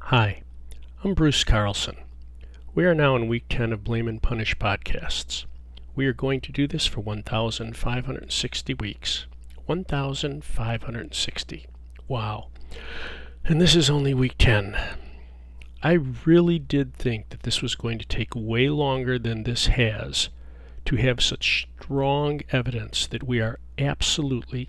Hi, I'm Bruce Carlson. We are now in week 10 of Blame and Punish podcasts. We are going to do this for 1,560 weeks. 1,560. Wow. And this is only week 10. I really did think that this was going to take way longer than this has to have such strong evidence that we are absolutely,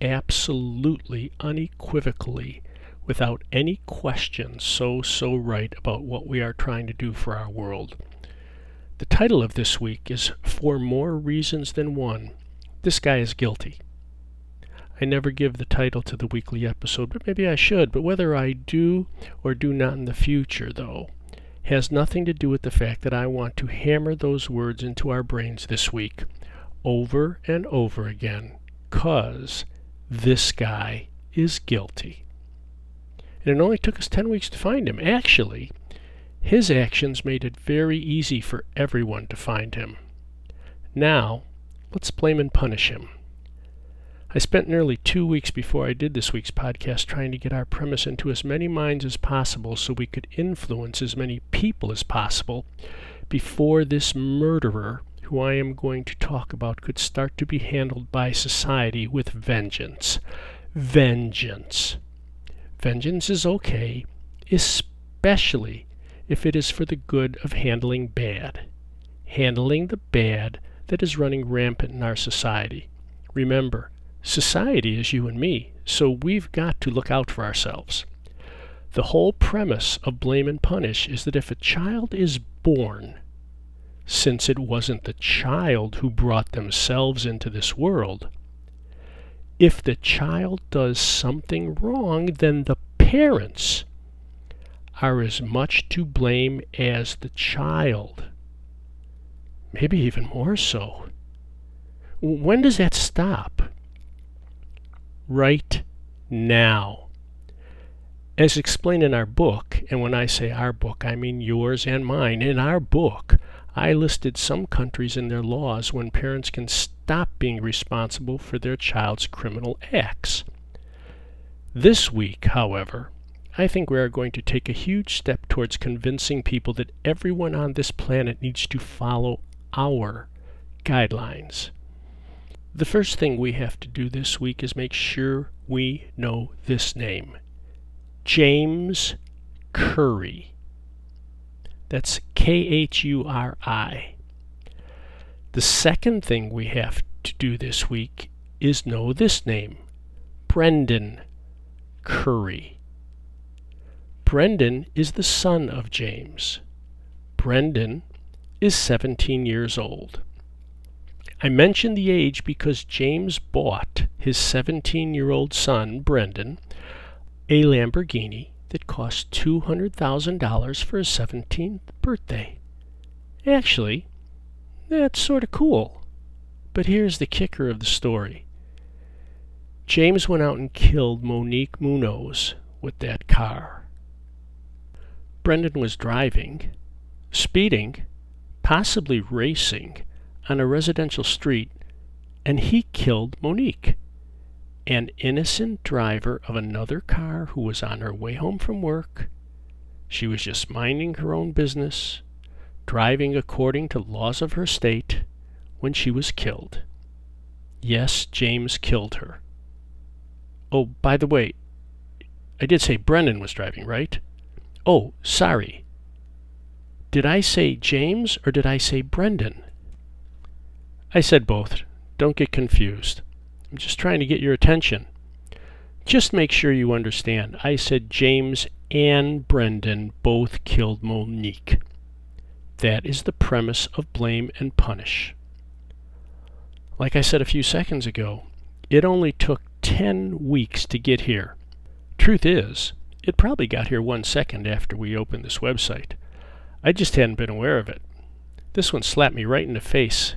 unequivocally, without any question, so right about what we are trying to do for our world. The title of this week is For More Reasons Than One, This Guy is Guilty. I never give the title to the weekly episode, but maybe I should. But whether I do or do not in the future, though, has nothing to do with the fact that I want to hammer those words into our brains this week, over and over again, 'cause this guy is guilty. And it only took us 10 weeks to find him. Actually, his actions made it very easy for everyone to find him. Now, let's blame and punish him. I spent nearly 2 weeks before I did this week's podcast trying to get our premise into as many minds as possible so we could influence as many people as possible before this murderer, who I am going to talk about, could start to be handled by society with vengeance. Vengeance. Vengeance is okay, especially if it is for the good of handling bad. Handling the bad that is running rampant in our society. Remember, society is you and me, so we've got to look out for ourselves. The whole premise of blame and punish is that if a child is born, since it wasn't the child who brought themselves into this world, if the child does something wrong, then the parents are as much to blame as the child. Maybe even more so. When does that stop? Right now. As explained in our book, and when I say our book, I mean yours and mine. In our book, I listed some countries in their laws when parents can stop being responsible for their child's criminal acts. This week, however, I think we are going to take a huge step towards convincing people that everyone on this planet needs to follow our guidelines. The first thing we have to do this week is make sure we know this name. James Curry. That's Khuri. The second thing we have to do this week is know this name. Brendan Curry. Brendan is the son of James. Brendan is 17 years old. I mention the age because James bought his 17-year-old son, Brendan, a Lamborghini that cost $200,000 for his 17th birthday. Actually, that's sort of cool. But here's the kicker of the story. James went out and killed Monique Munoz with that car. Brendan was driving, speeding, possibly racing, on a residential street, and he killed Monique, an innocent driver of another car who was on her way home from work. She was just minding her own business, driving according to laws of her state, when she was killed. Yes, James killed her. Oh, by the way, I did say Brendan was driving, right? Oh, sorry. Did I say James or did I say Brendan? I said both. Don't get confused. I'm just trying to get your attention. Just make sure you understand. I said James and Brendan both killed Monique. That is the premise of blame and punish. Like I said a few seconds ago, it only took 10 weeks to get here. Truth is, it probably got here 1 second after we opened this website. I just hadn't been aware of it. This one slapped me right in the face.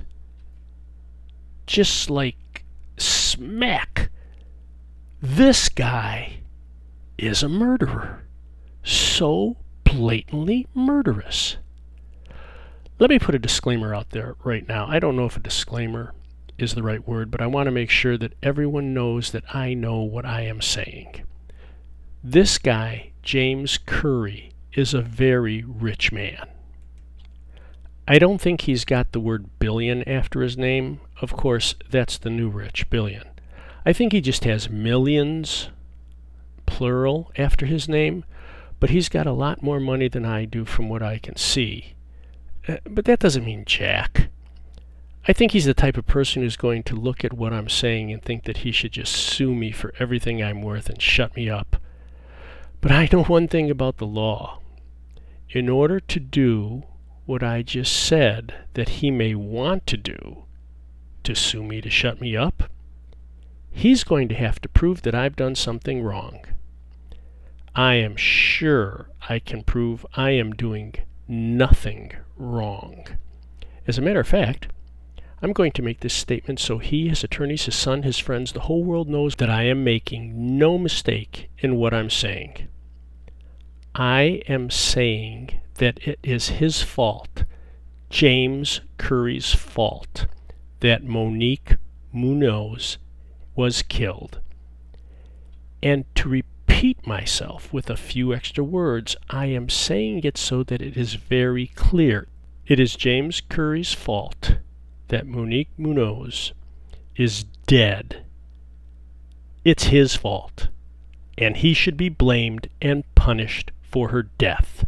Just like smack. This guy is a murderer. So blatantly murderous. Let me put a disclaimer out there right now. I don't know if a disclaimer is the right word, but I want to make sure that everyone knows that I know what I am saying. This guy, James Curry, is a very rich man. I don't think he's got the word billion after his name. Of course, that's the new rich, billion. I think he just has millions, plural, after his name, but he's got a lot more money than I do from what I can see. But that doesn't mean jack. I think he's the type of person who's going to look at what I'm saying and think that he should just sue me for everything I'm worth and shut me up. But I know one thing about the law. In order to do what I just said that he may want to do, to sue me to shut me up, he's going to have to prove that I've done something wrong. I am sure I can prove I am doing nothing wrong. As a matter of fact, I'm going to make this statement so he, his attorneys, his son, his friends, the whole world knows that I am making no mistake in what I'm saying. I am saying that it is his fault, James Curry's fault, that Monique Munoz was killed. And to repeat myself with a few extra words, I am saying it so that it is very clear. It is James Curry's fault that Monique Munoz is dead. It's his fault, and he should be blamed and punished for her death.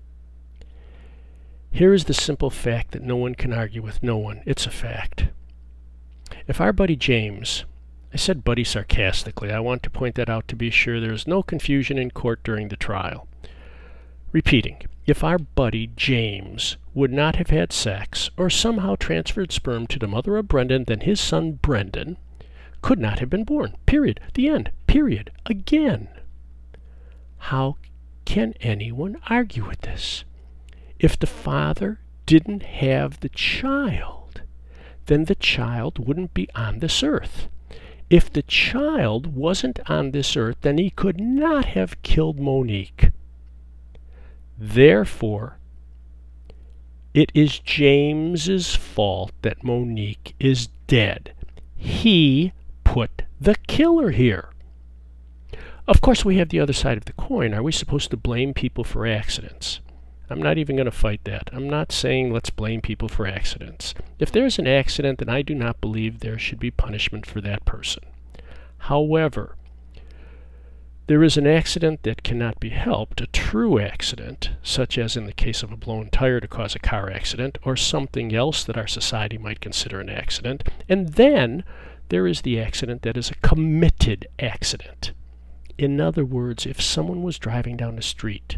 Here is the simple fact that no one can argue with no one. It's a fact. If our buddy James, I said buddy sarcastically, I want to point that out to be sure there is no confusion in court during the trial. Repeating, if our buddy James would not have had sex or somehow transferred sperm to the mother of Brendan, then his son Brendan could not have been born. Period. The end. Period. Again. How can anyone argue with this? If the father didn't have the child, then the child wouldn't be on this earth. If the child wasn't on this earth, then he could not have killed Monique. Therefore, it is James's fault that Monique is dead. He put the killer here. Of course, we have the other side of the coin. Are we supposed to blame people for accidents? I'm not even going to fight that. I'm not saying let's blame people for accidents. If there's an accident, then I do not believe there should be punishment for that person. However, there is an accident that cannot be helped, a true accident, such as in the case of a blown tire to cause a car accident, or something else that our society might consider an accident. And then there is the accident that is a committed accident. In other words, if someone was driving down the street,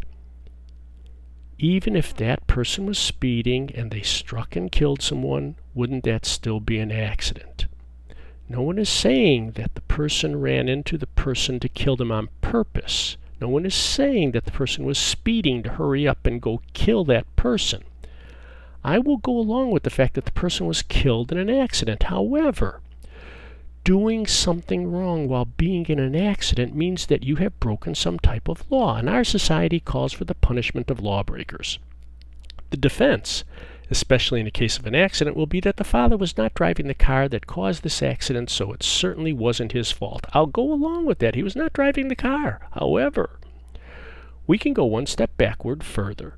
even if that person was speeding and they struck and killed someone, wouldn't that still be an accident? No one is saying that the person ran into the person to kill them on purpose. No one is saying that the person was speeding to hurry up and go kill that person. I will go along with the fact that the person was killed in an accident. However, doing something wrong while being in an accident means that you have broken some type of law, and our society calls for the punishment of lawbreakers. The defense, especially in the case of an accident, will be that the father was not driving the car that caused this accident, so it certainly wasn't his fault. I'll go along with that. He was not driving the car. However, we can go one step backward further.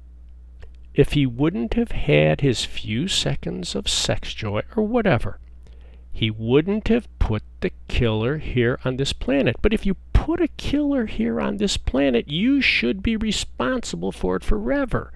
If he wouldn't have had his few seconds of sex joy or whatever, he wouldn't have put the killer here on this planet. But if you put a killer here on this planet, you should be responsible for it forever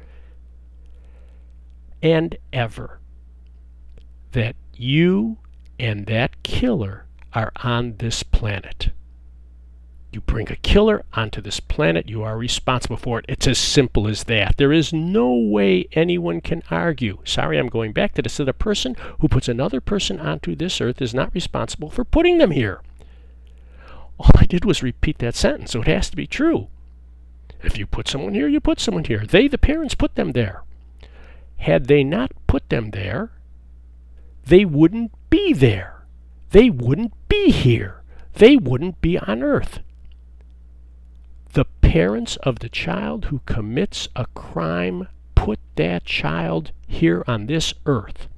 and ever. That you and that killer are on this planet. You bring a killer onto this planet, you are responsible for it. It's as simple as that. There is no way anyone can argue. Sorry, I'm going back to this, that a person who puts another person onto this earth is not responsible for putting them here. All I did was repeat that sentence, so it has to be true. If you put someone here, you put someone here. They, the parents, put them there. Had they not put them there, they wouldn't be there. They wouldn't be here. They wouldn't be on earth. The parents of the child who commits a crime put that child here on this earth.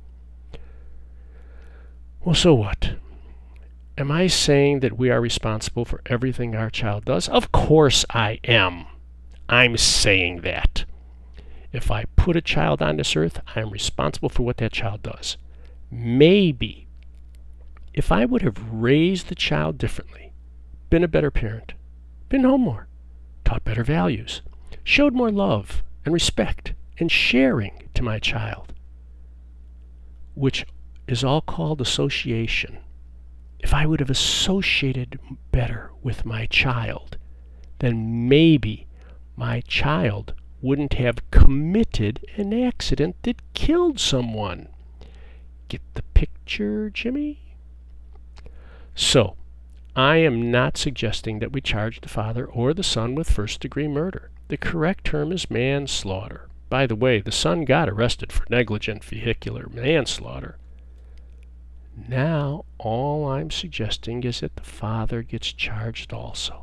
Well, so what? Am I saying that we are responsible for everything our child does? Of course I am. I'm saying that. If I put a child on this earth, I am responsible for what that child does. Maybe if I would have raised the child differently, been a better parent, been home more, taught better values, showed more love and respect and sharing to my child, which is all called association. If I would have associated better with my child, then maybe my child wouldn't have committed an accident that killed someone. Get the picture, Jimmy? So, I am not suggesting that we charge the father or the son with first-degree murder. The correct term is manslaughter. By the way, the son got arrested for negligent vehicular manslaughter. Now, all I'm suggesting is that the father gets charged also.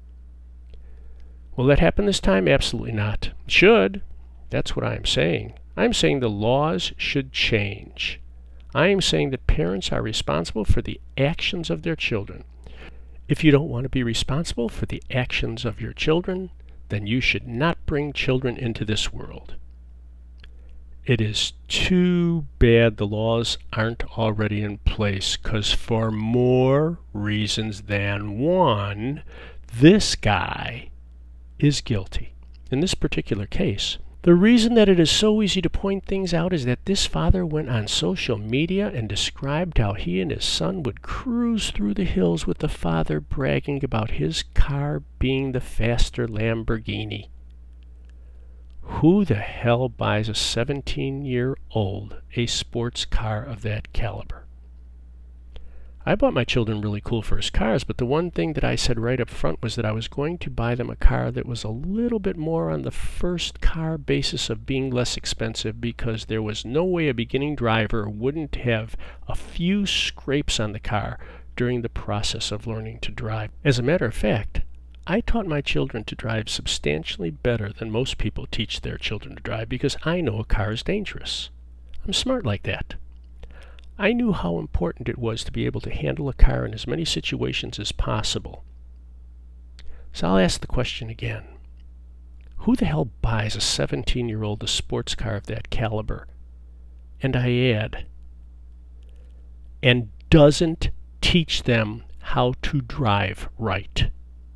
Will that happen this time? Absolutely not. It should. That's what I'm saying. I'm saying the laws should change. I am saying that parents are responsible for the actions of their children. If you don't want to be responsible for the actions of your children, then you should not bring children into this world. It is too bad the laws aren't already in place, because for more reasons than one, this guy is guilty. In this particular case, the reason that it is so easy to point things out is that this father went on social media and described how he and his son would cruise through the hills with the father bragging about his car being the faster Lamborghini. Who the hell buys a 17-year-old a sports car of that caliber? I bought my children really cool first cars, but the one thing that I said right up front was that I was going to buy them a car that was a little bit more on the first car basis of being less expensive, because there was no way a beginning driver wouldn't have a few scrapes on the car during the process of learning to drive. As a matter of fact, I taught my children to drive substantially better than most people teach their children to drive, because I know a car is dangerous. I'm smart like that. I knew how important it was to be able to handle a car in as many situations as possible. So I'll ask the question again. Who the hell buys a 17-year-old a sports car of that caliber? And I add, and doesn't teach them how to drive right?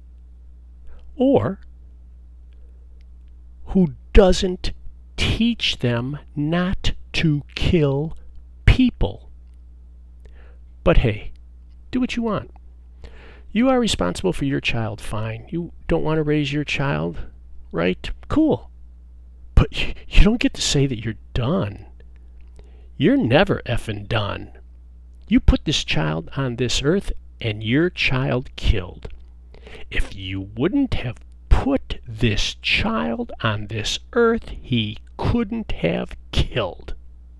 Or who doesn't teach them not to kill people? But hey, do what you want. You are responsible for your child, fine. You don't want to raise your child, right? Cool. But you don't get to say that you're done. You're never effing done. You put this child on this earth and your child killed. If you wouldn't have put this child on this earth, he couldn't have killed.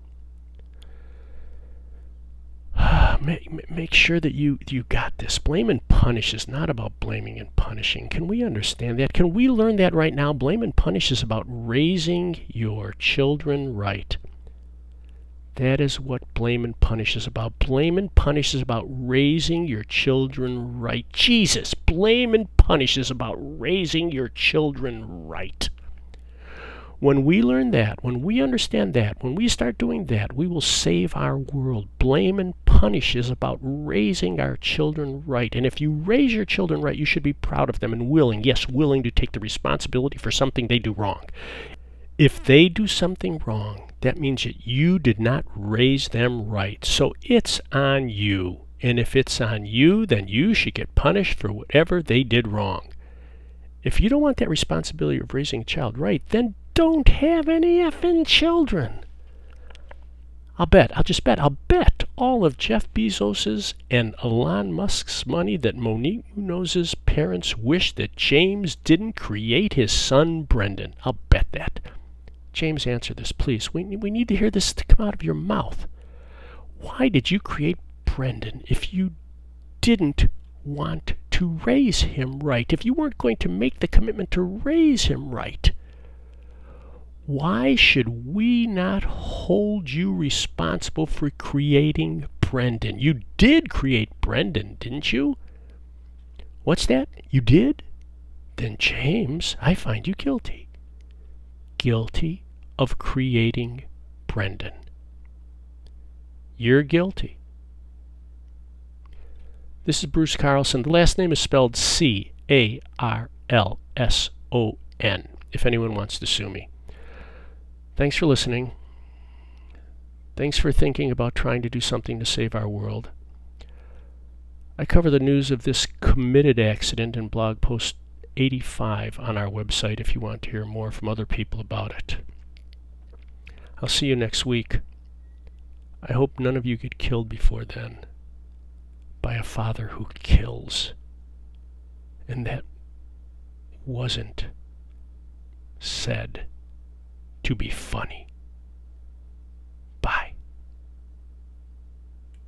Make sure that you got this. Blame and punish is not about blaming and punishing. Can we understand that? Can we learn that right now? Blame and punish is about raising your children right. That is what blame and punish is about. Blame and punish is about raising your children right. Jesus, blame and punish is about raising your children right. When we learn that, when we understand that, when we start doing that, we will save our world. Blame and punish is about raising our children right. And if you raise your children right, you should be proud of them and willing to take the responsibility for something they do wrong. If they do something wrong, that means that you did not raise them right. So it's on you. And if it's on you, then you should get punished for whatever they did wrong. If you don't want that responsibility of raising a child right, then don't have any effing children. I'll bet all of Jeff Bezos's and Elon Musk's money that Monique Munoz's parents wish that James didn't create his son Brendan. I'll bet that. James, answer this, please. We need to hear this to come out of your mouth. Why did you create Brendan if you didn't want to raise him right? If you weren't going to make the commitment to raise him right? Why should we not hold you responsible for creating Brendan? You did create Brendan, didn't you? What's that? You did? then James, I find you guilty. Guilty of creating Brendan. You're guilty. This is Bruce Carlson. The last name is spelled C-A-R-L-S-O-N, if anyone wants to sue me. Thanks for listening. Thanks for thinking about trying to do something to save our world. I cover the news of this committed accident in blog post 85 on our website if you want to hear more from other people about it. I'll see you next week. I hope none of you get killed before then by a father who kills. And that wasn't said to be funny.